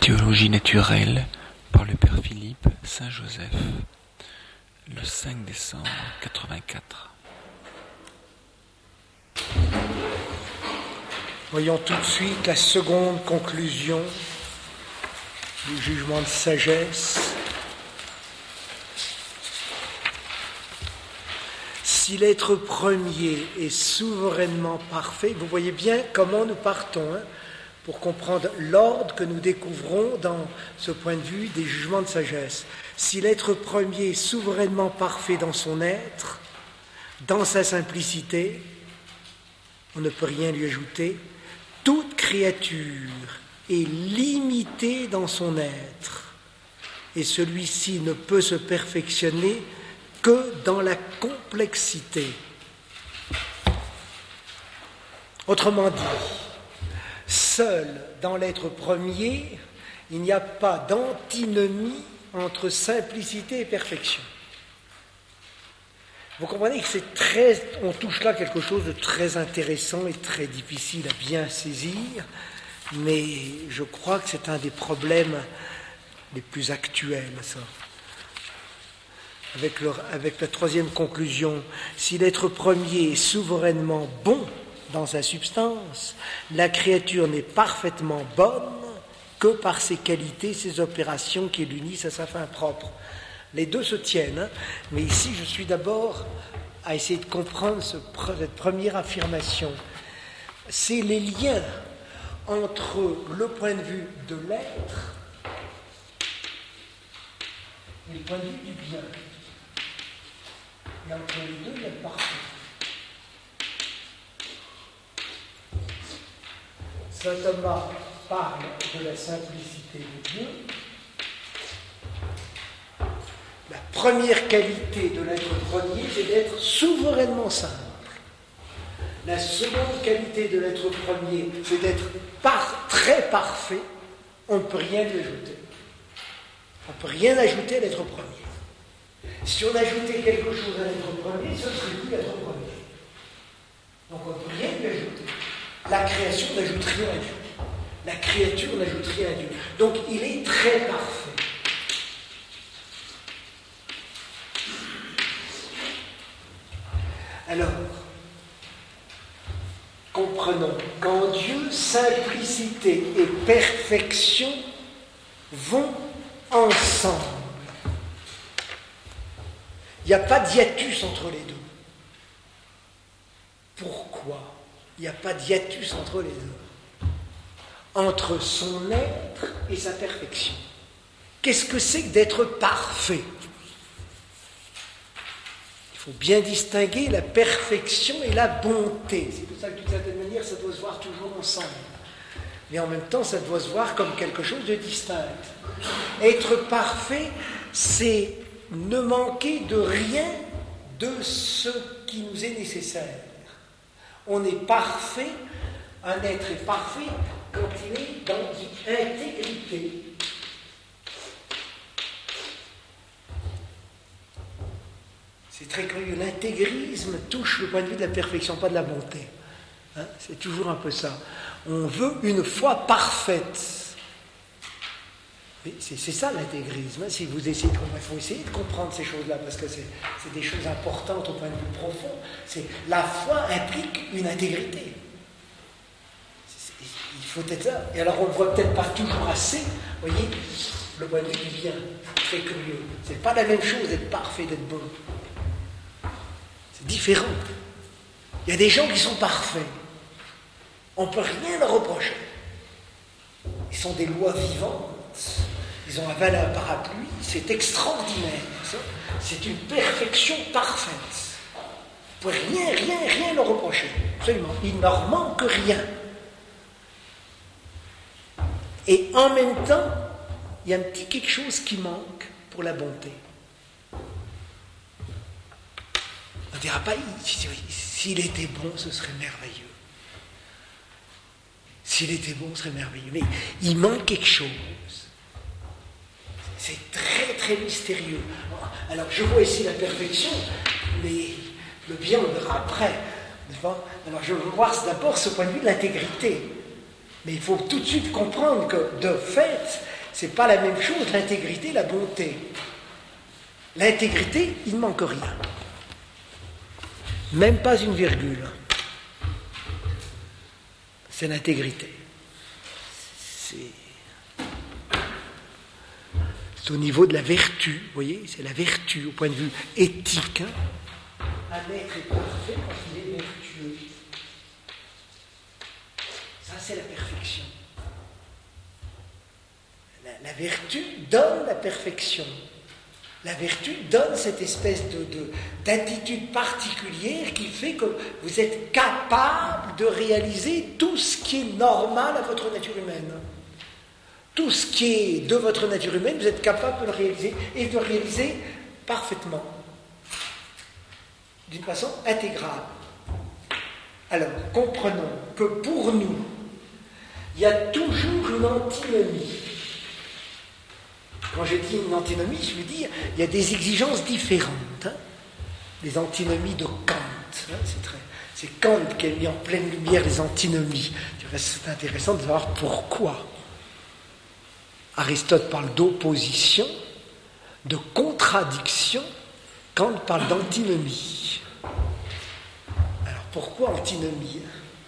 Théologie naturelle par le Père Philippe Saint-Joseph, le 5 décembre 84. Voyons tout de suite la seconde conclusion du jugement de sagesse. Si l'être premier est souverainement parfait, vous voyez bien comment nous partons, pour comprendre l'ordre que nous découvrons dans ce point de vue des jugements de sagesse. Si l'être premier est souverainement parfait dans son être, dans sa simplicité, on ne peut rien lui ajouter. Toute créature est limitée dans son être, et celui-ci ne peut se perfectionner que dans la complexité. Autrement dit, seul dans l'être premier, il n'y a pas d'antinomie entre simplicité et perfection. Vous comprenez que on touche là quelque chose de très intéressant et très difficile à bien saisir, mais je crois que c'est un des problèmes les plus actuels, ça. Avec la troisième conclusion, si l'être premier est souverainement bon dans sa substance, la créature n'est parfaitement bonne que par ses qualités, ses opérations qui l'unissent à sa fin propre. Les deux se tiennent, mais ici je suis d'abord à essayer de comprendre cette première affirmation. C'est les liens entre le point de vue de l'être et le point de vue du bien. Et entre les deux, il y a le parfait. Saint Thomas parle de la simplicité de Dieu. La première qualité de l'être premier, c'est d'être souverainement simple. La seconde qualité de l'être premier, c'est d'être très parfait. On ne peut rien lui ajouter. On ne peut rien ajouter à l'être premier. Si on ajoutait quelque chose à l'être premier, ce serait plus l'être premier. Donc on ne peut rien lui ajouter. La création n'ajoute rien à Dieu. La créature n'ajoute rien à Dieu. Donc il est très parfait. Alors, comprenons qu'en Dieu, simplicité et perfection vont ensemble. Il n'y a pas d'hiatus entre les deux. Pourquoi il n'y a pas d'hiatus entre les deux? Entre son être et sa perfection. Qu'est-ce que c'est que d'être parfait? Il faut bien distinguer la perfection et la bonté. C'est pour ça que d'une certaine manière, ça doit se voir toujours ensemble. Mais en même temps, ça doit se voir comme quelque chose de distinct. Être parfait, c'est ne manquer de rien de ce qui nous est nécessaire. On est parfait, un être est parfait quand il est dans une intégrité. C'est très curieux, l'intégrisme touche le point de vue de la perfection, pas de la bonté. C'est toujours un peu ça. On veut une foi parfaite. C'est ça l'intégrisme. Si vous essayez il faut essayer de comprendre ces choses-là, parce que c'est des choses importantes au point de vue profond. La foi implique une intégrité. Il faut être là. Et alors on ne le voit peut-être pas toujours assez. Vous voyez, le point de vue du bien, c'est très curieux. C'est pas la même chose d'être parfait, d'être bon. C'est différent. Il y a des gens qui sont parfaits. On ne peut rien leur reprocher. Ils sont des lois vivantes. Ils ont avalé un parapluie. C'est extraordinaire. Ça. C'est une perfection parfaite. On ne peut rien leur reprocher. Absolument. Il ne leur manque rien. Et en même temps, il y a un petit quelque chose qui manque pour la bonté. On ne dira pas, s'il était bon, ce serait merveilleux. S'il était bon, ce serait merveilleux. Mais il manque quelque chose. C'est très, très mystérieux. Alors, je vois ici la perfection, mais le bien, on verra après. Alors, je veux voir d'abord ce point de vue de l'intégrité. Mais il faut tout de suite comprendre que, de fait, c'est pas la même chose, l'intégrité, la bonté. L'intégrité, il ne manque rien. Même pas une virgule. C'est l'intégrité. C'est au niveau de la vertu, vous voyez, c'est la vertu au point de vue éthique. Un être est parfait quand il est vertueux. Ça, c'est la perfection. La vertu donne la perfection. La vertu donne cette espèce d'attitude particulière qui fait que vous êtes capable de réaliser tout ce qui est normal à votre nature humaine. Tout ce qui est de votre nature humaine, vous êtes capable de le réaliser et de le réaliser parfaitement, d'une façon intégrale. Alors, comprenons que pour nous, il y a toujours une antinomie. Quand je dis une antinomie, je veux dire il y a des exigences différentes. Les antinomies de Kant. C'est Kant qui a mis en pleine lumière les antinomies. C'est intéressant de savoir pourquoi. Aristote parle d'opposition, de contradiction, Kant parle d'antinomie. Alors pourquoi antinomie?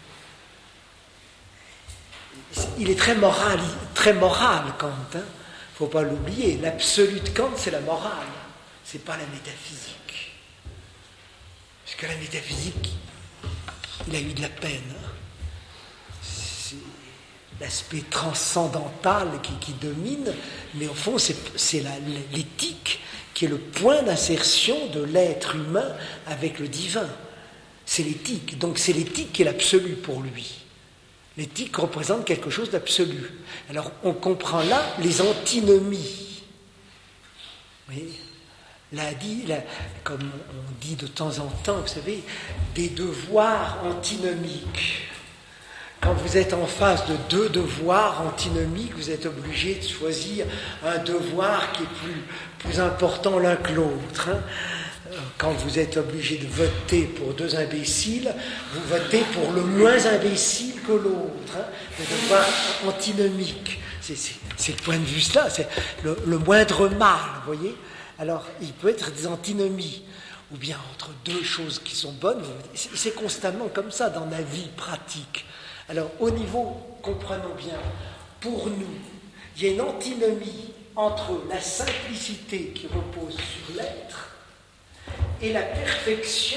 Il est très moral Kant. Il ne faut pas l'oublier. L'absolu de Kant, c'est la morale, c'est pas la métaphysique. Parce que la métaphysique, il a eu de la peine. C'est l'aspect transcendantal qui domine, mais au fond, c'est l'éthique qui est le point d'insertion de l'être humain avec le divin. C'est l'éthique. Donc c'est l'éthique qui est l'absolu pour lui. L'éthique représente quelque chose d'absolu. Alors on comprend là les antinomies. Oui. Comme on dit de temps en temps, vous savez, des devoirs antinomiques. Quand vous êtes en face de deux devoirs antinomiques, vous êtes obligé de choisir un devoir qui est plus important l'un que l'autre. Quand vous êtes obligé de voter pour deux imbéciles, vous votez pour le moins imbécile que l'autre. Le devoir antinomique. C'est le point de vue là, c'est le moindre mal, vous voyez. Alors, il peut être des antinomies, ou bien entre deux choses qui sont bonnes. C'est constamment comme ça dans la vie pratique. Alors, au niveau, comprenons bien, pour nous, il y a une antinomie entre la simplicité qui repose sur l'être et la perfection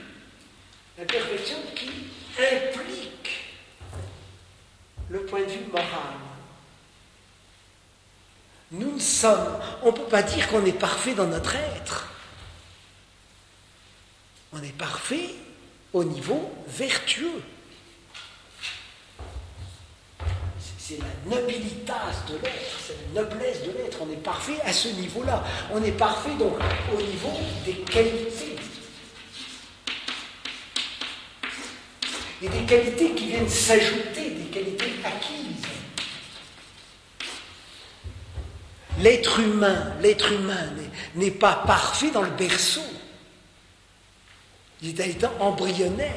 qui implique le point de vue moral. On ne peut pas dire qu'on est parfait dans notre être. On est parfait au niveau vertueux. C'est la nobilitas de l'être, c'est la noblesse de l'être. On est parfait à ce niveau-là. On est parfait donc au niveau des qualités. Et des qualités qui viennent s'ajouter, des qualités acquises. L'être humain n'est pas parfait dans le berceau. Il est à l'état embryonnaire.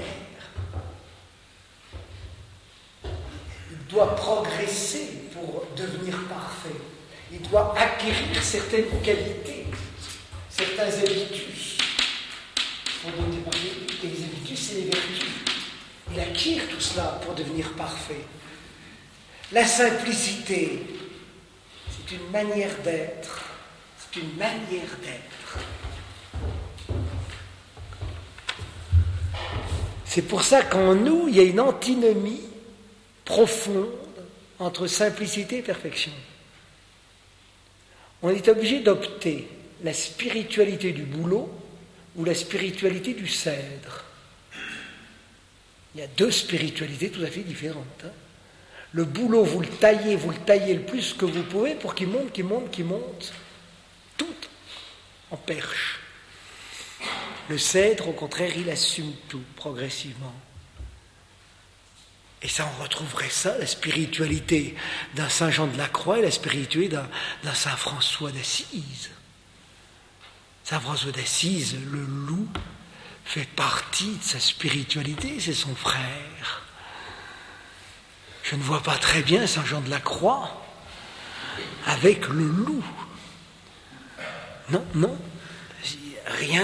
Il doit progresser pour devenir parfait. Il doit acquérir certaines qualités, certains habitus. Pour devenir parfait, les habitus, c'est les vertus. Il acquiert tout cela pour devenir parfait. La simplicité, c'est une manière d'être. C'est une manière d'être. C'est pour ça qu'en nous, il y a une antinomie profonde entre simplicité et perfection. On est obligé d'opter la spiritualité du bouleau ou la spiritualité du cèdre. Il y a deux spiritualités tout à fait différentes. Le bouleau, vous le taillez le plus que vous pouvez pour qu'il monte, tout en perche. Le cèdre, au contraire, il assume tout progressivement. Et ça, on retrouverait ça, la spiritualité d'un Saint Jean de la Croix et la spiritualité d'un Saint François d'Assise. Saint François d'Assise, le loup, fait partie de sa spiritualité, c'est son frère. Je ne vois pas très bien Saint Jean de la Croix, avec le loup. Non, non, rien.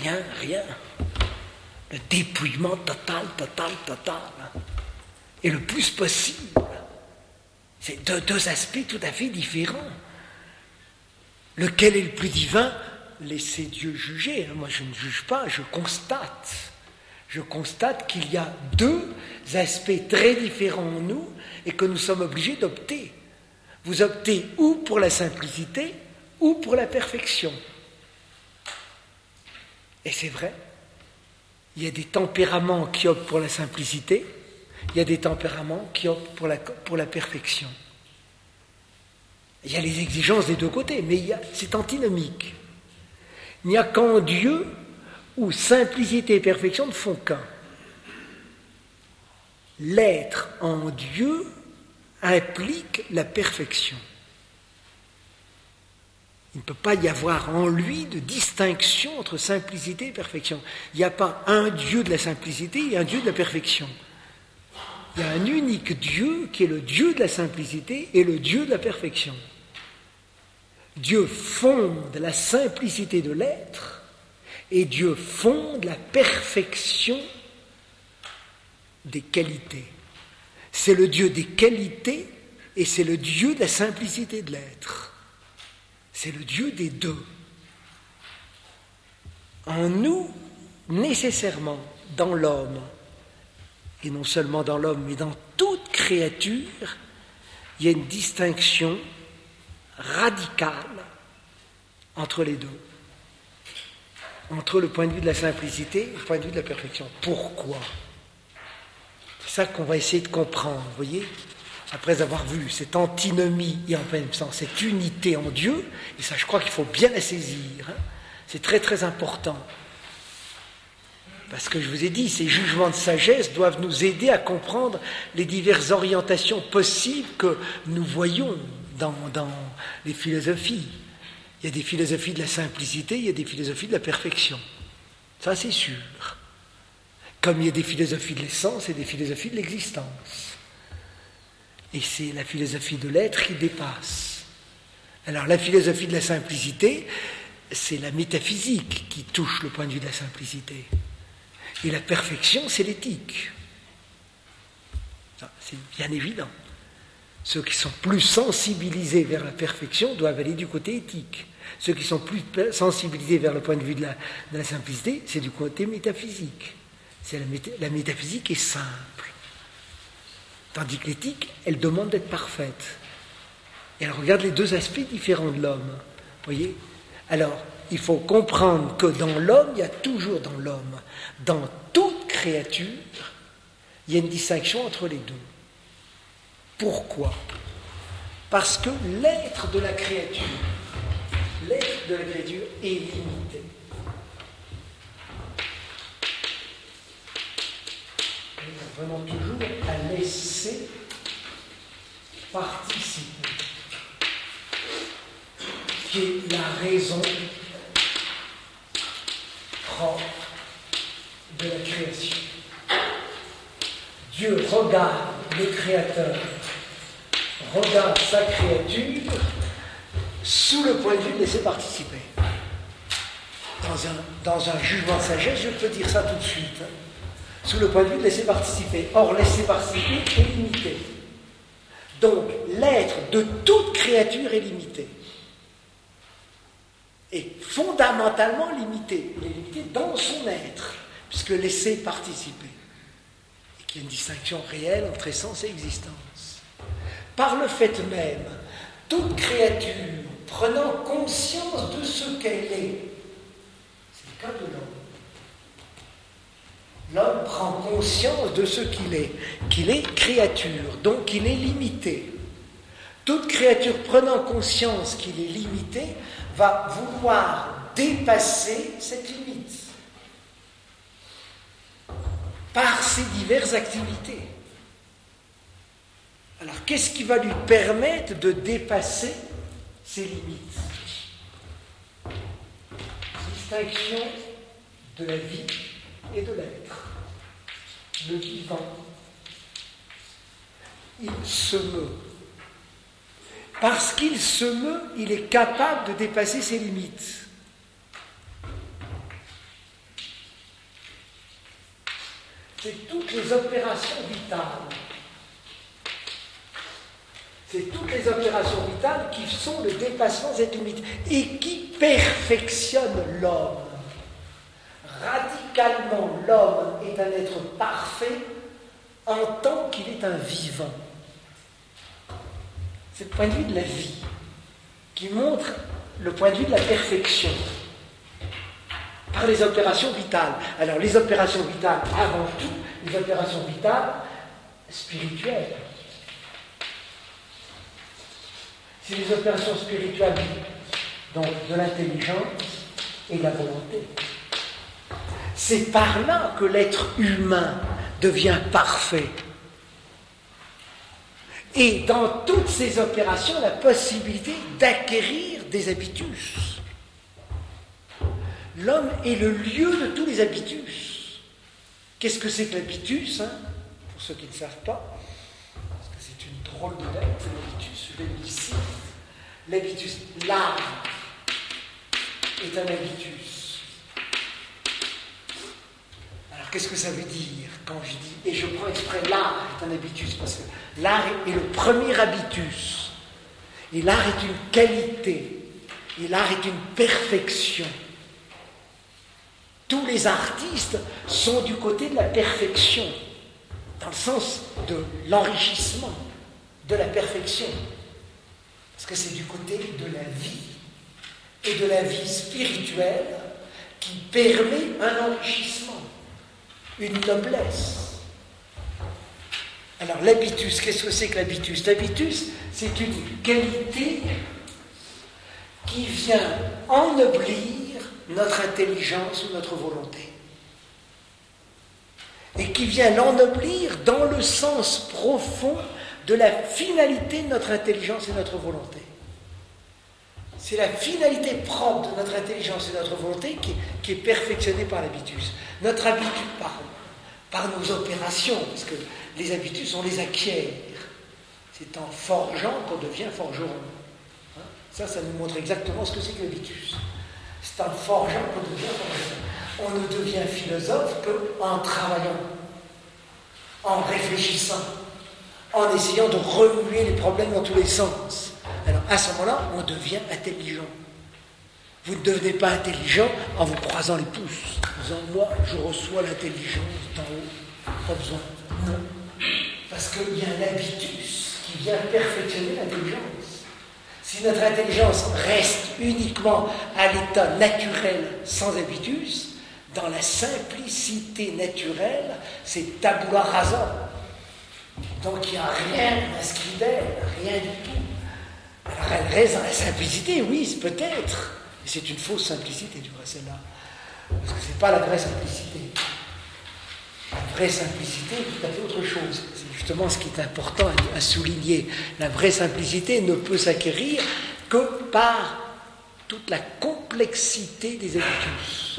Le dépouillement total. Et le plus possible. C'est deux aspects tout à fait différents. Lequel est le plus divin? Laissez Dieu juger. Moi, je ne juge pas, je constate. Je constate qu'il y a deux aspects très différents en nous et que nous sommes obligés d'opter. Vous optez ou pour la simplicité ou pour la perfection. Et c'est vrai. Il y a des tempéraments qui optent pour la simplicité, il y a des tempéraments qui optent pour la perfection. Il y a les exigences des deux côtés, mais c'est antinomique. Il n'y a qu'en Dieu où simplicité et perfection ne font qu'un. L'être en Dieu implique la perfection. Il ne peut pas y avoir en lui de distinction entre simplicité et perfection. Il n'y a pas un Dieu de la simplicité et un Dieu de la perfection. Il y a un unique Dieu qui est le Dieu de la simplicité et le Dieu de la perfection. Dieu fonde la simplicité de l'être et Dieu fonde la perfection des qualités. C'est le Dieu des qualités et c'est le Dieu de la simplicité de l'être. C'est le Dieu des deux. En nous, nécessairement, dans l'homme, et non seulement dans l'homme, mais dans toute créature, il y a une distinction radicale entre les deux. Entre le point de vue de la simplicité et le point de vue de la perfection. Pourquoi? C'est ça qu'on va essayer de comprendre, vous voyez? Après avoir vu cette antinomie et en même temps cette unité en Dieu, et ça je crois qu'il faut bien la saisir, hein, c'est très très important. Parce que je vous ai dit, ces jugements de sagesse doivent nous aider à comprendre les diverses orientations possibles que nous voyons dans les philosophies. Il y a des philosophies de la simplicité, il y a des philosophies de la perfection. Ça c'est sûr. Comme il y a des philosophies de l'essence et des philosophies de l'existence. Et c'est la philosophie de l'être qui dépasse. Alors la philosophie de la simplicité, c'est la métaphysique qui touche le point de vue de la simplicité. Et la perfection, c'est l'éthique. Ça, c'est bien évident. Ceux qui sont plus sensibilisés vers la perfection doivent aller du côté éthique. Ceux qui sont plus sensibilisés vers le point de vue de la simplicité, c'est du côté métaphysique. La métaphysique est simple. Tandis que l'éthique, elle demande d'être parfaite. Et elle regarde les deux aspects différents de l'homme. Voyez ? Alors, il faut comprendre que dans l'homme, il y a toujours dans l'homme, dans toute créature, il y a une distinction entre les deux. Pourquoi? Parce que l'être de la créature est limité. Vraiment toujours à laisser participer, qui est la raison propre de la création. Dieu regarde le Créateur, regarde sa créature sous le point de vue de laisser participer. Dans un jugement de sagesse, je peux dire ça tout de suite. Sous le point de vue de laisser participer. Or, laisser participer est limité. Donc, l'être de toute créature est limité. Et fondamentalement limité. Il est limité dans son être, puisque laisser participer. Et qu'il y a une distinction réelle entre essence et existence. Par le fait même, toute créature prenant conscience de ce qu'elle est, c'est le cas de l'homme. L'homme prend conscience de ce qu'il est créature, donc il est limité. Toute créature prenant conscience qu'il est limité va vouloir dépasser cette limite par ses diverses activités. Alors, qu'est-ce qui va lui permettre de dépasser ces limites? Distinction de la vie et de l'être. Le vivant, il se meut. Parce qu'il se meut, il est capable de dépasser ses limites. C'est toutes les opérations vitales. C'est toutes les opérations vitales qui sont le dépassement de cette limite et qui perfectionnent l'homme. Radicalement, l'homme est un être parfait en tant qu'il est un vivant. C'est le point de vue de la vie qui montre le point de vue de la perfection par les opérations vitales. Alors, les opérations vitales, avant tout, les opérations vitales spirituelles. C'est les opérations spirituelles, donc de l'intelligence et de la volonté. C'est par là que l'être humain devient parfait. Et dans toutes ces opérations, la possibilité d'acquérir des habitus. L'homme est le lieu de tous les habitus. Qu'est-ce que c'est que l'habitus, pour ceux qui ne savent pas, parce que c'est une drôle de lettre, l'habitus, je vais le dire ici. L'habitus, l'art est un habitus. Alors qu'est-ce que ça veut dire quand je dis, et je prends exprès l'art est un habitus, parce que l'art est le premier habitus, et l'art est une qualité, et l'art est une perfection. Tous les artistes sont du côté de la perfection, dans le sens de l'enrichissement, de la perfection. Parce que c'est du côté de la vie, et de la vie spirituelle, qui permet un enrichissement, une noblesse. Alors l'habitus, qu'est-ce que c'est que l'habitus? L'habitus, c'est une qualité qui vient ennoblir notre intelligence ou notre volonté. Et qui vient l'ennoblir dans le sens profond de la finalité de notre intelligence et de notre volonté. C'est la finalité propre de notre intelligence et de notre volonté qui est perfectionnée par l'habitus. Notre habitus, par nos opérations, parce que les habitus, on les acquiert. C'est en forgeant qu'on devient forgeron. Ça nous montre exactement ce que c'est que l'habitus. C'est en forgeant qu'on devient forgeron. On ne devient philosophe qu'en travaillant, en réfléchissant, en essayant de remuer les problèmes dans tous les sens. Alors, à ce moment-là, on devient intelligent. Vous ne devenez pas intelligent en vous croisant les pouces, en disant, moi, je reçois l'intelligence d'en haut. Pas besoin. Non. Parce qu'il y a un habitus qui vient perfectionner l'intelligence. Si notre intelligence reste uniquement à l'état naturel sans habitus, dans la simplicité naturelle, c'est tabula rasa. Donc il n'y a rien inscrit d'elle, rien du tout. Alors elle reste dans la simplicité, oui, peut-être. Mais c'est une fausse simplicité, du vrai, celle-là. Parce que ce n'est pas la vraie simplicité. La vraie simplicité est tout à fait autre chose. C'est justement ce qui est important à souligner. La vraie simplicité ne peut s'acquérir que par toute la complexité des habitus.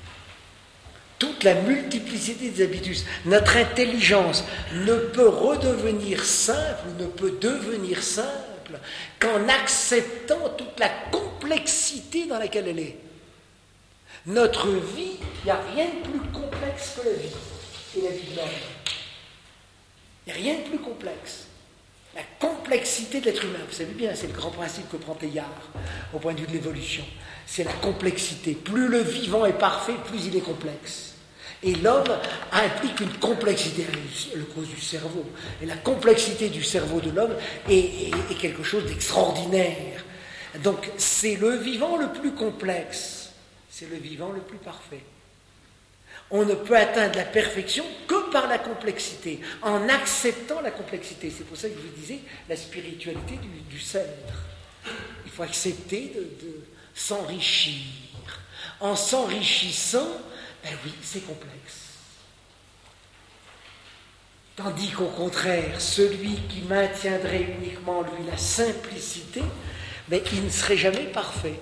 Toute la multiplicité des habitus. Notre intelligence ne peut redevenir simple, ne peut devenir simple qu'en acceptant toute la complexité dans laquelle elle est. Notre vie, il n'y a rien de plus complexe que la vie et la vie de l'homme. Il n'y a rien de plus complexe. La complexité de l'être humain, vous savez bien, c'est le grand principe que prend Teilhard au point de vue de l'évolution. C'est la complexité. Plus le vivant est parfait, plus il est complexe. Et l'homme implique une complexité, le cause du cerveau. Et la complexité du cerveau de l'homme est quelque chose d'extraordinaire. Donc c'est le vivant le plus complexe, c'est le vivant le plus parfait. On ne peut atteindre la perfection que par la complexité, en acceptant la complexité. C'est pour ça que je vous disais la spiritualité du centre. Il faut accepter de s'enrichir. En s'enrichissant, ben oui, c'est complexe. Tandis qu'au contraire, celui qui maintiendrait uniquement, lui, la simplicité, ben, il ne serait jamais parfait.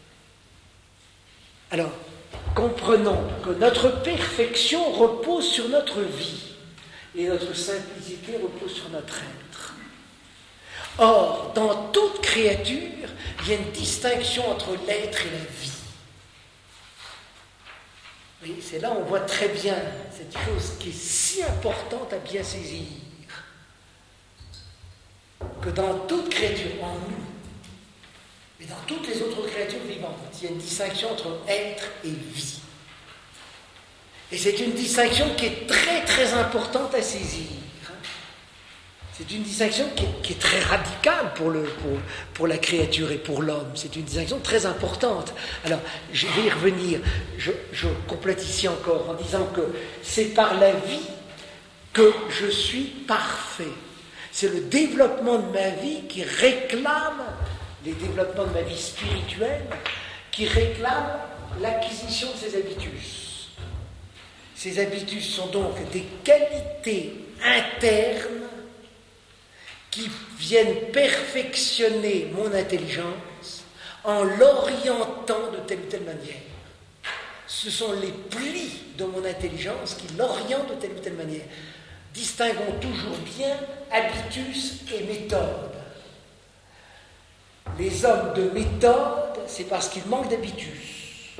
Alors, comprenons que notre perfection repose sur notre vie et notre simplicité repose sur notre être. Or, dans toute créature, il y a une distinction entre l'être et la vie. Oui, c'est là où on voit très bien cette chose qui est si importante à bien saisir. Que dans toute créature, en nous, mais dans toutes les autres créatures vivantes, il y a une distinction entre être et vie. Et c'est une distinction qui est très très importante à saisir. C'est une distinction qui est très radicale pour la créature et pour l'homme. C'est une distinction très importante. Alors, je vais y revenir. Je complète ici encore en disant que c'est par la vie que je suis parfait. C'est le développement de ma vie qui réclame, les développements de ma vie spirituelle, qui réclament l'acquisition de ces habitus. Ces habitus sont donc des qualités internes qui viennent perfectionner mon intelligence en l'orientant de telle ou telle manière. Ce sont les plis de mon intelligence qui l'orientent de telle ou telle manière. Distinguons toujours bien habitus et méthode. Les hommes de méthode, c'est parce qu'ils manquent d'habitus.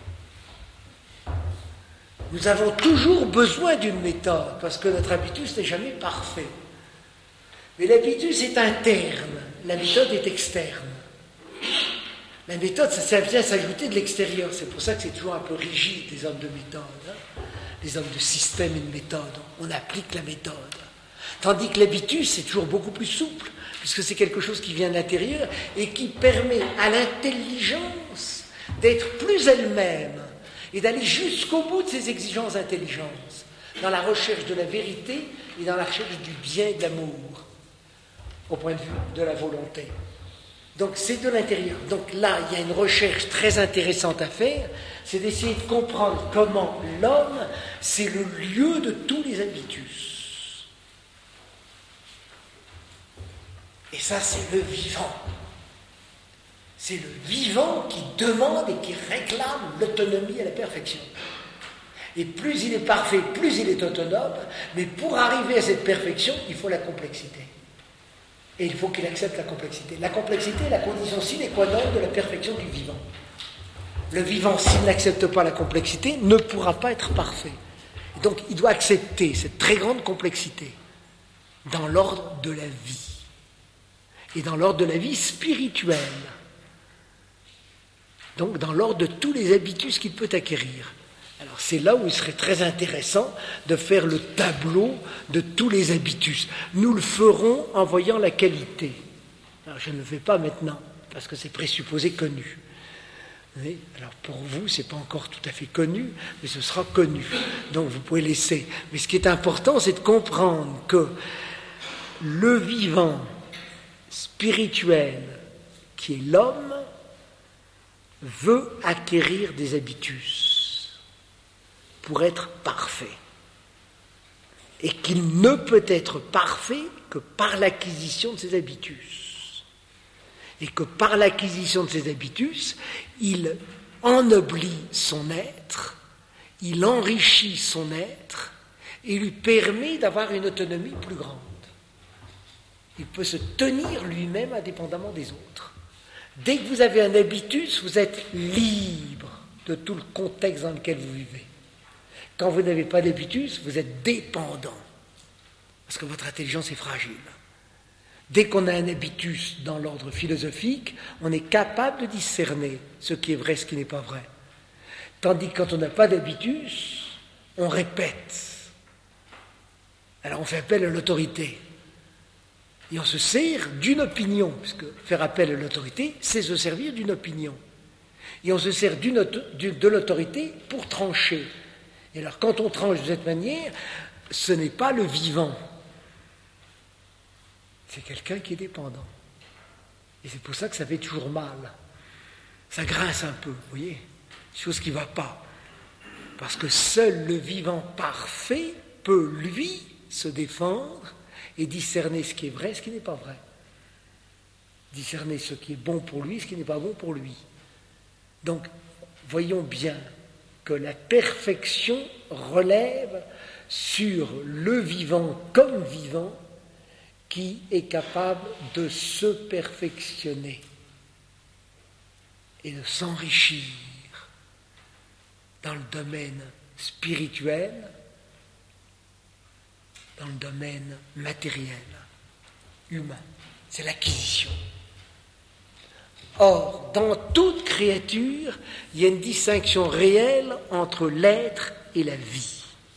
Nous avons toujours besoin d'une méthode, parce que notre habitus n'est jamais parfait. Mais l'habitus est interne, la méthode est externe. La méthode, ça vient s'ajouter de l'extérieur. C'est pour ça que c'est toujours un peu rigide, les hommes de méthode. Les hommes de système et de méthode. On applique la méthode. Tandis que l'habitus, c'est toujours beaucoup plus souple, puisque c'est quelque chose qui vient de l'intérieur et qui permet à l'intelligence d'être plus elle-même et d'aller jusqu'au bout de ses exigences d'intelligence, dans la recherche de la vérité et dans la recherche du bien et de l'amour, au point de vue de la volonté. Donc c'est de l'intérieur. Donc là, il y a une recherche très intéressante à faire, c'est d'essayer de comprendre comment l'homme, c'est le lieu de tous les habitus. Et ça, c'est le vivant. C'est le vivant qui demande et qui réclame l'autonomie à la perfection. Et plus il est parfait, plus il est autonome, mais pour arriver à cette perfection, il faut la complexité. Et il faut qu'il accepte la complexité. La complexité est la condition sine qua non de la perfection du vivant. Le vivant, s'il n'accepte pas la complexité, ne pourra pas être parfait. Et donc, il doit accepter cette très grande complexité dans l'ordre de la vie. Et dans l'ordre de la vie spirituelle. Donc, dans l'ordre de tous les habitus qu'il peut acquérir. Alors, c'est là où il serait très intéressant de faire le tableau de tous les habitus. Nous le ferons en voyant la qualité. Alors, je ne le fais pas maintenant, parce que c'est présupposé connu. Oui, alors, pour vous, ce n'est pas encore tout à fait connu, mais ce sera connu. Donc, vous pouvez laisser. Mais ce qui est important, c'est de comprendre que le vivant spirituel, qui est l'homme, veut acquérir des habitus pour être parfait. Et qu'il ne peut être parfait que par l'acquisition de ses habitus. Et que par l'acquisition de ses habitus, il ennoblit son être, il enrichit son être, et lui permet d'avoir une autonomie plus grande. Il peut se tenir lui-même indépendamment des autres. Dès que vous avez un habitus, vous êtes libre de tout le contexte dans lequel vous vivez. Quand vous n'avez pas d'habitus, vous êtes dépendant, parce que votre intelligence est fragile. Dès qu'on a un habitus dans l'ordre philosophique, on est capable de discerner ce qui est vrai, ce qui n'est pas vrai. Tandis que quand on n'a pas d'habitus, on répète. Alors on fait appel à l'autorité. Et on se sert d'une opinion, puisque faire appel à l'autorité, c'est se servir d'une opinion. Et on se sert de l'autorité pour trancher. Et alors, quand on tranche de cette manière, ce n'est pas le vivant. C'est quelqu'un qui est dépendant. Et c'est pour ça que ça fait toujours mal. Ça grince un peu, vous voyez, chose qui ne va pas. Parce que seul le vivant parfait peut, lui, se défendre et discerner ce qui est vrai, ce qui n'est pas vrai. Discerner ce qui est bon pour lui, ce qui n'est pas bon pour lui. Donc, voyons bien que la perfection relève sur le vivant comme vivant qui est capable de se perfectionner et de s'enrichir dans le domaine spirituel, dans le domaine matériel, humain. C'est l'acquisition. Or, dans toute créature, il y a une distinction réelle entre l'être et la vie.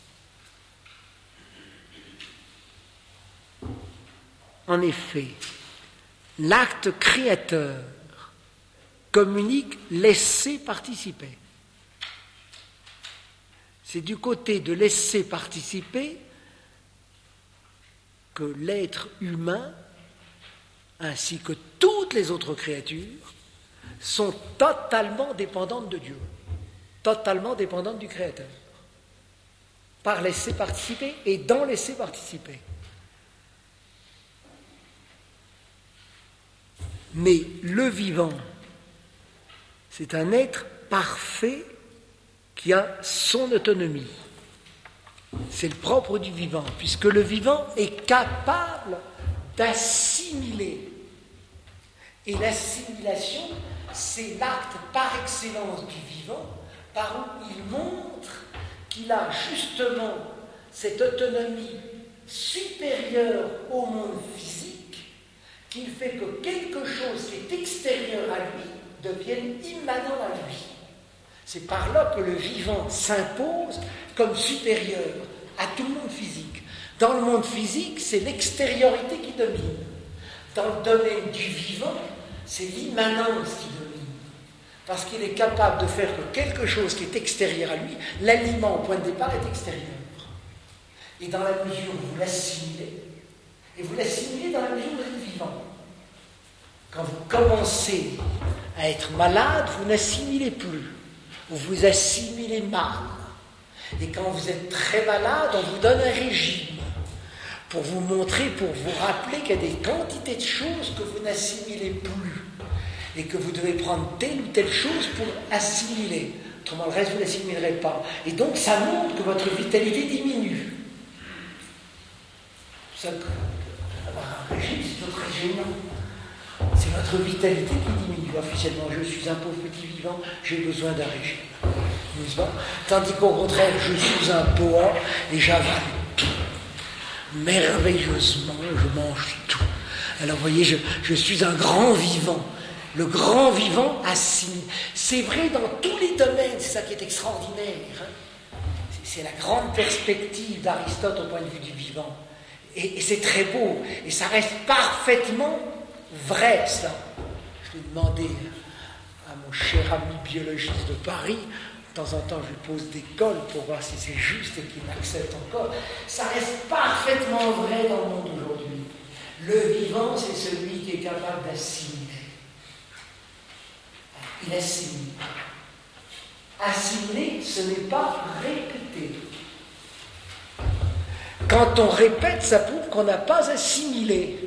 En effet, l'acte créateur communique laisser participer. C'est du côté de laisser participer que l'être humain, ainsi que toutes les autres créatures, sont totalement dépendantes de Dieu, totalement dépendantes du Créateur, par laisser participer et dans laisser participer. Mais le vivant, c'est un être parfait qui a son autonomie. C'est le propre du vivant, puisque le vivant est capable d'assimiler. Et l'assimilation, c'est l'acte par excellence du vivant, par où il montre qu'il a justement cette autonomie supérieure au monde physique, qu'il fait que quelque chose qui est extérieur à lui devienne immanent à lui. C'est par là que le vivant s'impose comme supérieur à tout le monde physique. Dans le monde physique, c'est l'extériorité qui domine. Dans le domaine du vivant, c'est l'immanence qui domine. Parce qu'il est capable de faire que quelque chose qui est extérieur à lui, l'aliment au point de départ est extérieur. Et dans la mesure où vous l'assimilez, et vous l'assimilez dans la mesure où vous êtes vivant. Quand vous commencez à être malade, vous n'assimilez plus. Vous assimilez mal. Et quand vous êtes très malade, on vous donne un régime pour vous montrer, pour vous rappeler qu'il y a des quantités de choses que vous n'assimilez plus et que vous devez prendre telle ou telle chose pour assimiler. Autrement, le reste, vous ne l'assimilerez pas. Et donc, ça montre que votre vitalité diminue. C'est pour ça qu'avoir un régime, c'est très gênant. C'est votre vitalité qui diminue. Officiellement, je suis un pauvre petit vivant, j'ai besoin d'un régime. N'est-ce pas ? Tandis qu'au contraire, je suis un boa et j'avale tout. Merveilleusement, je mange tout. Alors, vous voyez, je suis un grand vivant. Le grand vivant assimile. C'est vrai dans tous les domaines, c'est ça qui est extraordinaire. Hein. C'est la grande perspective d'Aristote au point de vue du vivant. Et c'est très beau. Et ça reste parfaitement vrai, ça. Je vais demander à mon cher ami biologiste de Paris, de temps en temps je lui pose des cols pour voir si c'est juste et qu'il m'accepte encore. Ça reste parfaitement vrai dans le monde aujourd'hui. Le vivant, c'est celui qui est capable d'assimiler. Il assimile. Assimiler, ce n'est pas répéter. Quand on répète, ça prouve qu'on n'a pas assimilé.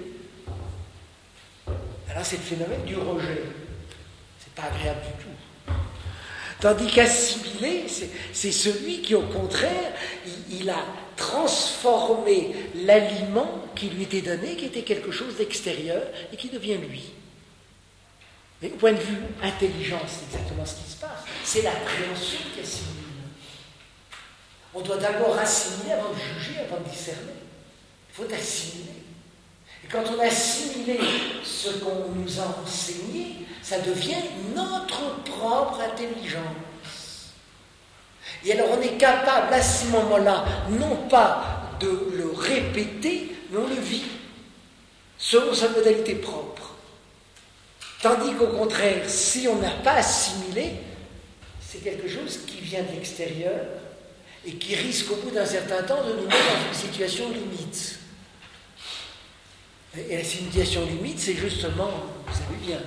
Alors c'est le phénomène du rejet. C'est pas agréable du tout. Tandis qu'assimiler, c'est celui qui, au contraire, il a transformé l'aliment qui lui était donné, qui était quelque chose d'extérieur, et qui devient lui. Mais au point de vue intelligence, c'est exactement ce qui se passe. C'est l'appréhension qui assimile. On doit d'abord assimiler avant de juger, avant de discerner. Il faut assimiler. Et quand on a assimilé ce qu'on nous a enseigné, ça devient notre propre intelligence. Et alors on est capable à ce moment-là, non pas de le répéter, mais on le vit, selon sa modalité propre. Tandis qu'au contraire, si on n'a pas assimilé, c'est quelque chose qui vient de l'extérieur et qui risque au bout d'un certain temps de nous mettre dans une situation limite. Et la situation limite, c'est justement, vous savez bien,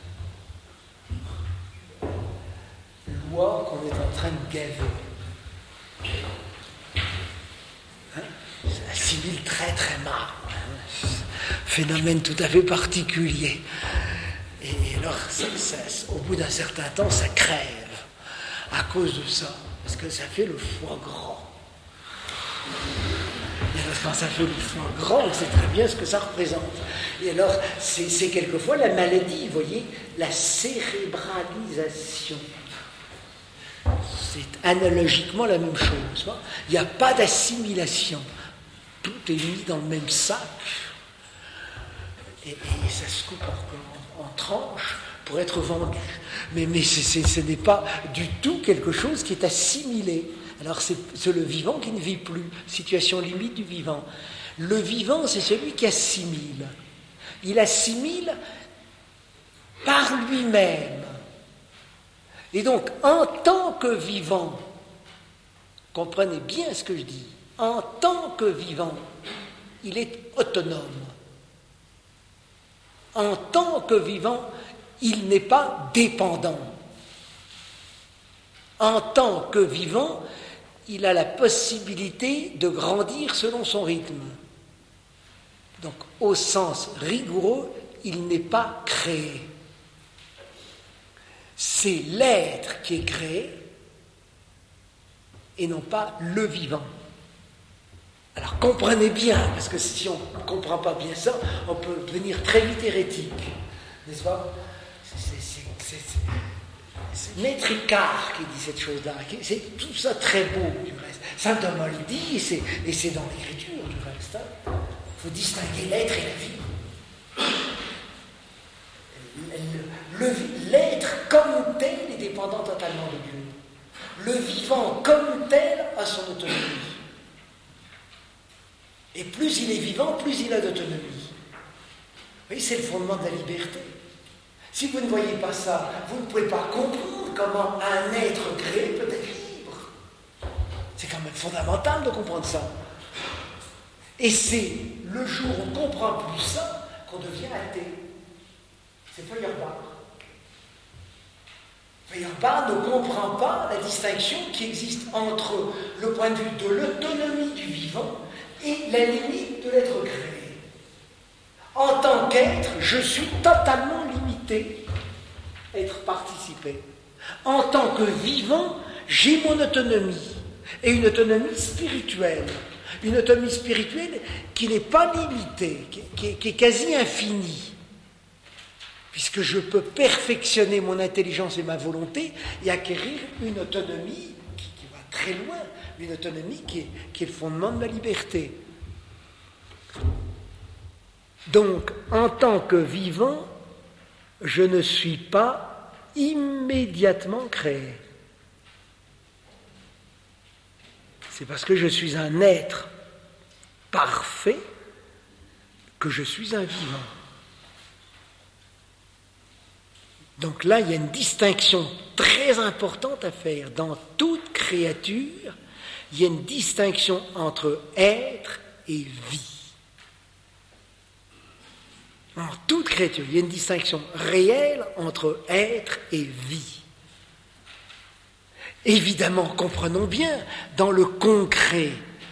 l'oie qu'on est en train de gaver. Hein? Ça assimile très très mal. Hein? Phénomène tout à fait particulier. Et alors, au bout d'un certain temps, ça crève à cause de ça, parce que ça fait le foie gras. Dans un florissement grand, on sait très bien ce que ça représente. Et alors, c'est quelquefois la maladie, vous voyez, la cérébralisation. C'est analogiquement la même chose. Il n'y a pas d'assimilation. Tout est mis dans le même sac. Et ça se coupe en tranches pour être vendu. Mais ce n'est pas du tout quelque chose qui est assimilé. Alors c'est le vivant qui ne vit plus, situation limite du vivant. Le vivant, c'est celui qui assimile. Il assimile par lui-même. Et donc, en tant que vivant, comprenez bien ce que je dis, en tant que vivant, il est autonome. En tant que vivant, il n'est pas dépendant. En tant que vivant, il a la possibilité de grandir selon son rythme. Donc, au sens rigoureux, il n'est pas créé. C'est l'être qui est créé et non pas le vivant. Alors comprenez bien, parce que si on ne comprend pas bien ça, on peut devenir très vite hérétique. N'est-ce pas? C'est Maître Icare qui dit cette chose-là. C'est tout ça très beau, du reste. Saint Thomas le dit, et c'est dans l'écriture, du reste. Il faut distinguer l'être et la vie. L'être comme tel est dépendant totalement de Dieu. Le vivant comme tel a son autonomie. Et plus il est vivant, plus il a d'autonomie. Vous voyez, c'est le fondement de la liberté. Si vous ne voyez pas ça, vous ne pouvez pas comprendre comment un être créé peut être libre. C'est quand même fondamental de comprendre ça. Et c'est le jour où on ne comprend plus ça qu'on devient athée. C'est Feuerbach. Feuerbach ne comprend pas la distinction qui existe entre le point de vue de l'autonomie du vivant et la limite de l'être créé. En tant qu'être, je suis totalement limité à être participé. En tant que vivant, j'ai mon autonomie, et une autonomie spirituelle. Une autonomie spirituelle qui n'est pas limitée, qui est quasi infinie. Puisque je peux perfectionner mon intelligence et ma volonté et acquérir une autonomie qui va très loin, une autonomie qui est le fondement de ma liberté. Donc, en tant que vivant, je ne suis pas immédiatement créé. C'est parce que je suis un être parfait que je suis un vivant. Donc là, il y a une distinction très importante à faire. Dans toute créature, il y a une distinction entre être et vie. Dans toute créature, il y a une distinction réelle entre être et vie. Évidemment, comprenons bien, dans le concret,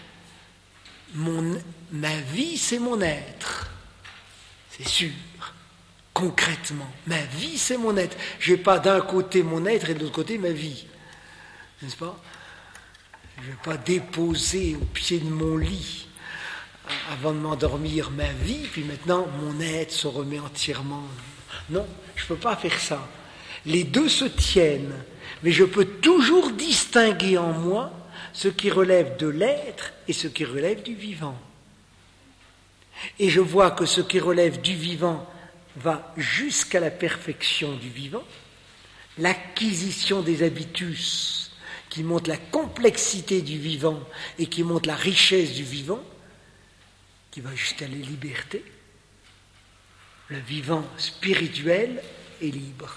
ma vie, c'est mon être. C'est sûr. Concrètement, ma vie, c'est mon être. Je n'ai pas d'un côté mon être et de l'autre côté ma vie. N'est-ce pas? Je ne vais pas déposer au pied de mon lit, avant de m'endormir, ma vie, puis maintenant mon être se remet entièrement. Non, je ne peux pas faire ça. Les deux se tiennent, mais je peux toujours distinguer en moi ce qui relève de l'être et ce qui relève du vivant. Et je vois que ce qui relève du vivant va jusqu'à la perfection du vivant, l'acquisition des habitus qui montrent la complexité du vivant et qui montrent la richesse du vivant, qui va jusqu'à la liberté. Le vivant spirituel est libre.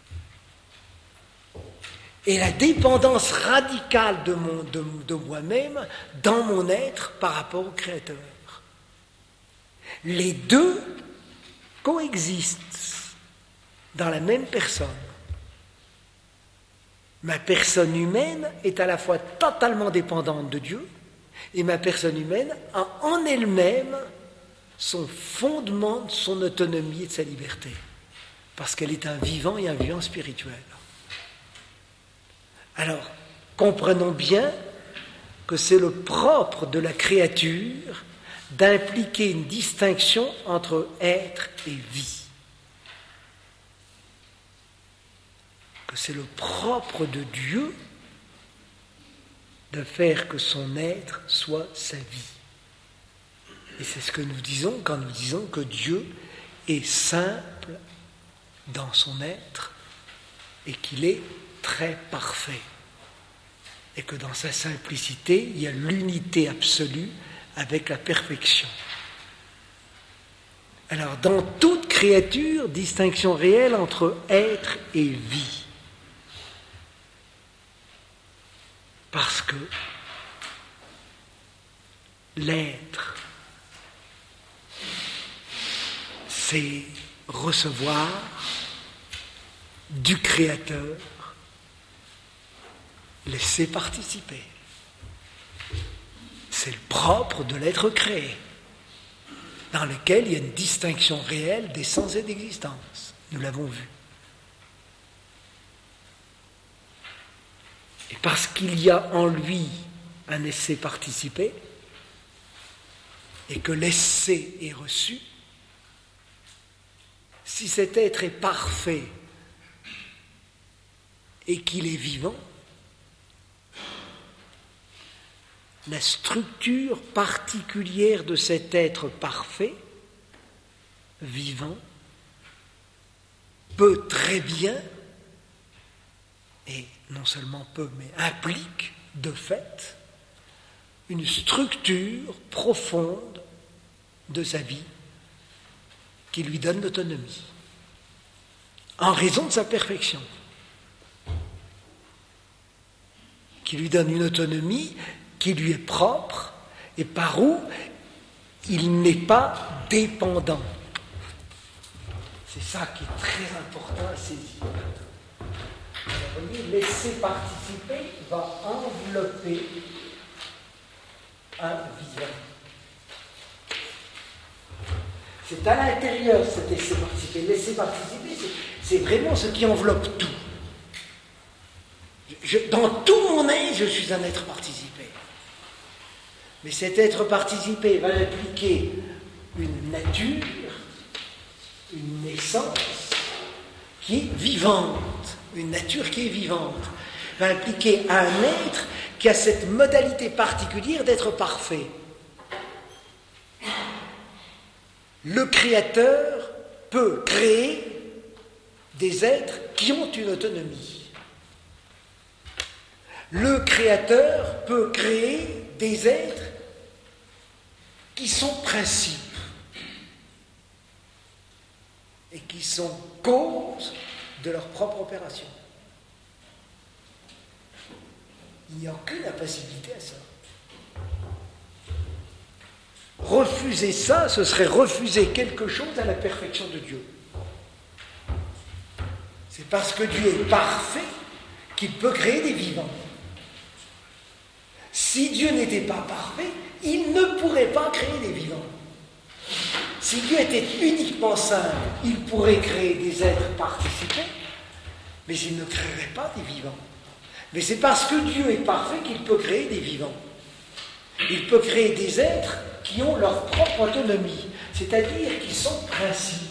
Et la dépendance radicale de moi-même dans mon être par rapport au Créateur. Les deux coexistent dans la même personne. Ma personne humaine est à la fois totalement dépendante de Dieu et ma personne humaine a en elle-même son fondement, son autonomie et de sa liberté. Parce qu'elle est un vivant et un vivant spirituel. Alors, comprenons bien que c'est le propre de la créature d'impliquer une distinction entre être et vie. Que c'est le propre de Dieu de faire que son être soit sa vie. Et c'est ce que nous disons quand nous disons que Dieu est simple dans son être et qu'il est très parfait. Et que dans sa simplicité, il y a l'unité absolue avec la perfection. Alors, dans toute créature, distinction réelle entre être et vie. Parce que l'être, c'est recevoir du Créateur, laisser participer. C'est le propre de l'être créé, dans lequel il y a une distinction réelle d'essence et d'existence. Nous l'avons vu. Et parce qu'il y a en lui un laisser participer, et que l'essai est reçu, si cet être est parfait et qu'il est vivant, la structure particulière de cet être parfait, vivant, peut très bien, et non seulement peut, mais implique de fait, une structure profonde de sa vie qui lui donne l'autonomie, en raison de sa perfection, qui lui donne une autonomie qui lui est propre et par où il n'est pas dépendant. C'est ça qui est très important à saisir. Vous voyez, laisser participer va envelopper un vivant. C'est à l'intérieur cet laisser participer. Laisser participer, c'est vraiment ce qui enveloppe tout. Dans tout mon être, je suis un être participé. Mais cet être participé va impliquer une nature, une naissance qui est vivante, une nature qui est vivante, va impliquer un être qui a cette modalité particulière d'être parfait. Le Créateur peut créer des êtres qui ont une autonomie. Le Créateur peut créer des êtres qui sont principes et qui sont cause de leur propre opération. Il n'y a aucune impassibilité à ça. Refuser ça, ce serait refuser quelque chose à la perfection de Dieu. C'est parce que Dieu est parfait qu'il peut créer des vivants. Si Dieu n'était pas parfait, il ne pourrait pas créer des vivants. Si Dieu était uniquement simple, il pourrait créer des êtres participés, mais il ne créerait pas des vivants. Mais c'est parce que Dieu est parfait qu'il peut créer des vivants. Il peut créer des êtres qui ont leur propre autonomie, c'est-à-dire qui sont principes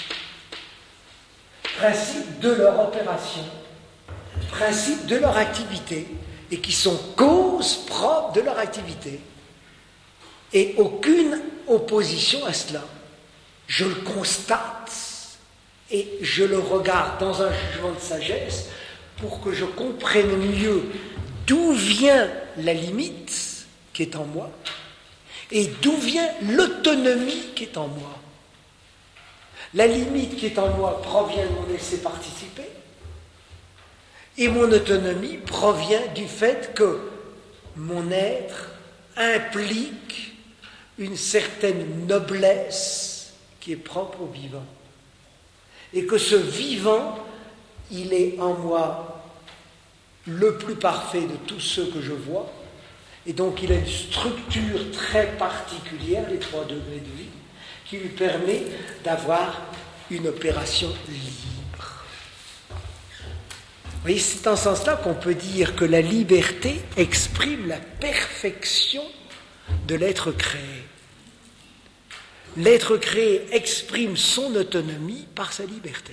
de leur opération, principes de leur activité, et qui sont causes propres de leur activité. Et aucune opposition à cela. Je le constate et je le regarde dans un jugement de sagesse pour que je comprenne mieux d'où vient la limite qui est en moi et d'où vient l'autonomie qui est en moi. La limite qui est en moi provient de mon laisser participer et mon autonomie provient du fait que mon être implique une certaine noblesse qui est propre au vivant. Et que ce vivant, il est en moi le plus parfait de tous ceux que je vois, et donc il a une structure très particulière, les 3 degrés de vie, qui lui permet d'avoir une opération libre. voyez, c'est en ce sens-là qu'on peut dire que la liberté exprime la perfection de l'être créé. L'être créé exprime son autonomie par sa liberté.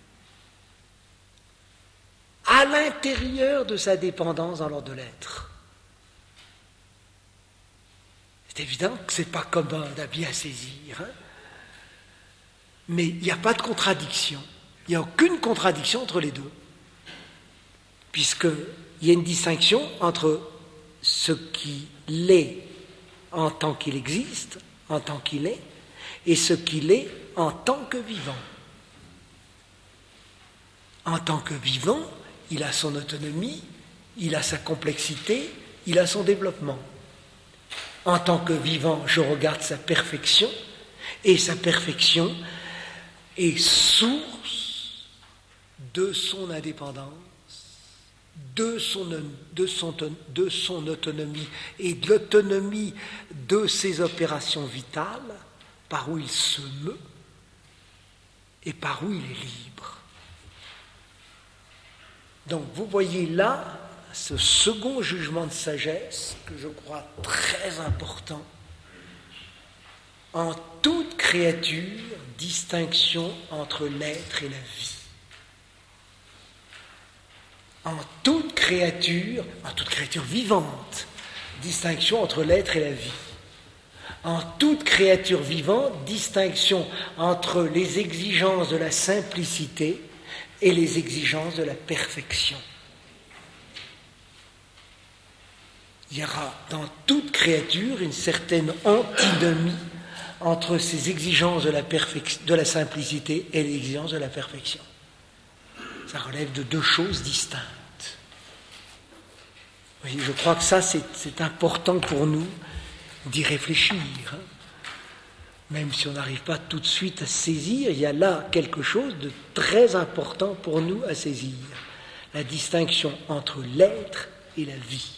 À l'intérieur de sa dépendance dans l'ordre de l'être. C'est évident que ce n'est pas commode à bien saisir, hein? Mais il n'y a pas de contradiction. Il n'y a aucune contradiction entre les deux. Puisqu'il y a une distinction entre ce qu'il est en tant qu'il existe, en tant qu'il est, et ce qu'il est en tant que vivant. En tant que vivant, il a son autonomie, il a sa complexité, il a son développement. En tant que vivant, je regarde sa perfection, et sa perfection est source de son indépendance, de son autonomie et de l'autonomie de ses opérations vitales, par où il se meut et par où il est libre. Donc vous voyez là ce second jugement de sagesse que je crois très important. En toute créature, distinction entre l'être et la vie. En toute créature vivante, distinction entre l'être et la vie. En toute créature vivante, distinction entre les exigences de la simplicité et les exigences de la perfection. Il y aura dans toute créature une certaine antinomie entre ces exigences de la simplicité et les exigences de la perfection. Ça relève de deux choses distinctes. Oui, je crois que ça, c'est important pour nous d'y réfléchir. Hein. Même si on n'arrive pas tout de suite à saisir, il y a là quelque chose de très important pour nous à saisir. La distinction entre l'être et la vie.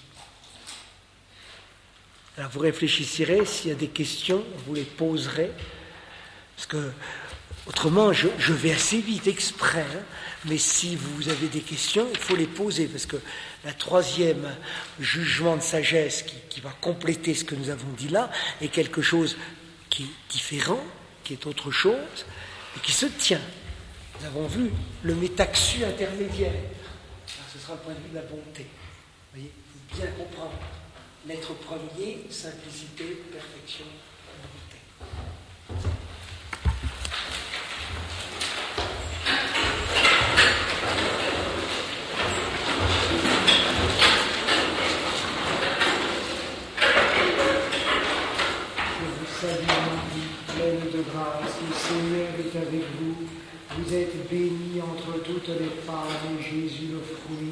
Alors vous réfléchirez, s'il y a des questions, vous les poserez, parce que autrement je vais assez vite exprès, hein, mais si vous avez des questions, il faut les poser, parce que la troisième jugement de sagesse qui va compléter ce que nous avons dit là est quelque chose qui est différent, qui est autre chose, et qui se tient. Nous avons vu le métaxu intermédiaire. Alors, ce sera le point de vue de la bonté. Vous voyez, il faut bien comprendre. L'être premier, simplicité, perfection, bonté. Je vous salue Marie, pleine de grâce, le Seigneur est avec vous. Vous êtes bénie entre toutes les femmes, et Jésus, le fruit